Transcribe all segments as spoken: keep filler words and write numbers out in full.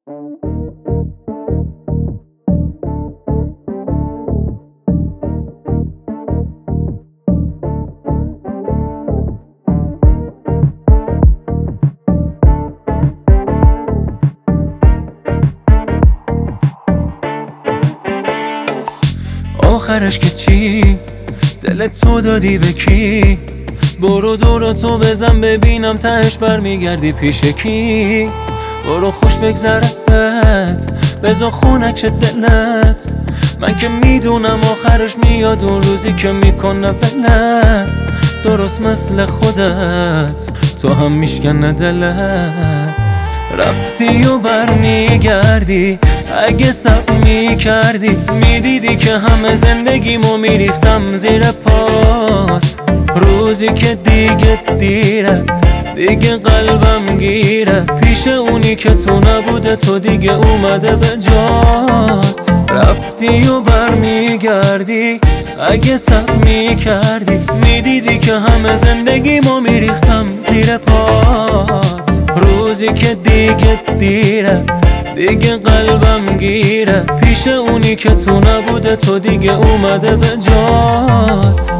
آخرش که چی؟ دلت تو دادی به کی؟ برو دورا تو بزن ببینم تهش برمیگردی پیش کی؟ برو خوش بگذرت بذار خونک دلت، من که میدونم آخرش میاد اون روزی که میکنه ولت. درست مثل خودت تو هم میشکنه دلت، رفتی و برمیگردی. اگه صبر میکردی میدیدی که همه زندگیمو میریختم زیر پات. روزی که دیگه دیره دیگه قلبم گیره، پیش اونی که تو نبوده تو دیگه اومده به جات. رفتی و برمیگردی. اگه صبر میکردی میدیدی که همه زندگیمو میریختم زیر پات. روزی که دیگه دیره دیگه قلبم گیره، پیش اونی که تو نبوده تو دیگه اومده به جات.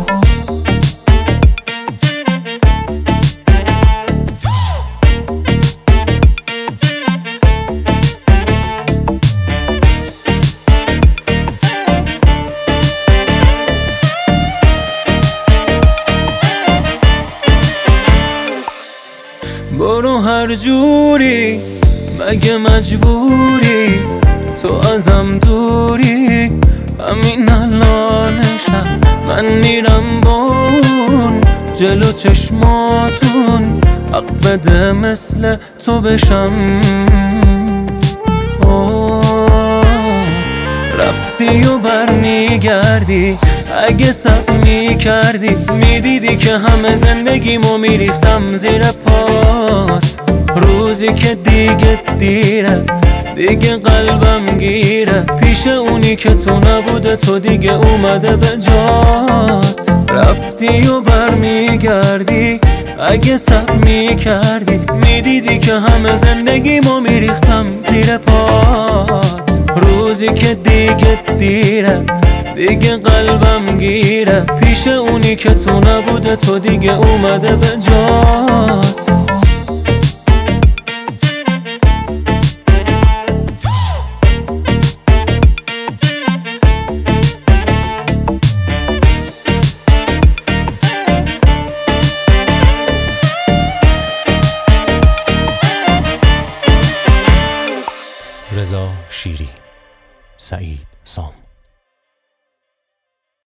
برو هر جوری مگه مجبوری، تو ازم دوری. همین الانشم من میرم بون جلو چشماتون، حق بده مثل تو بشم. رفتی و برمیگردی. اگه صبر میکردی میدیدی که همه زندگیمو میریختم زیر پات. روزی که دیگه دیره دیگه قلبم گیره، پیش اونی که تو نبوده تو دیگه اومده به جات. رفتی و برمیگردی. اگه صبر میکردی میدیدی که همه زندگیمو میریختم زیر پات. روزی که دیگه دیره دیگه قلبم گیره، پیش اونی که تو نبوده تو دیگه اومده به جات. رضا شیری، سعید سام.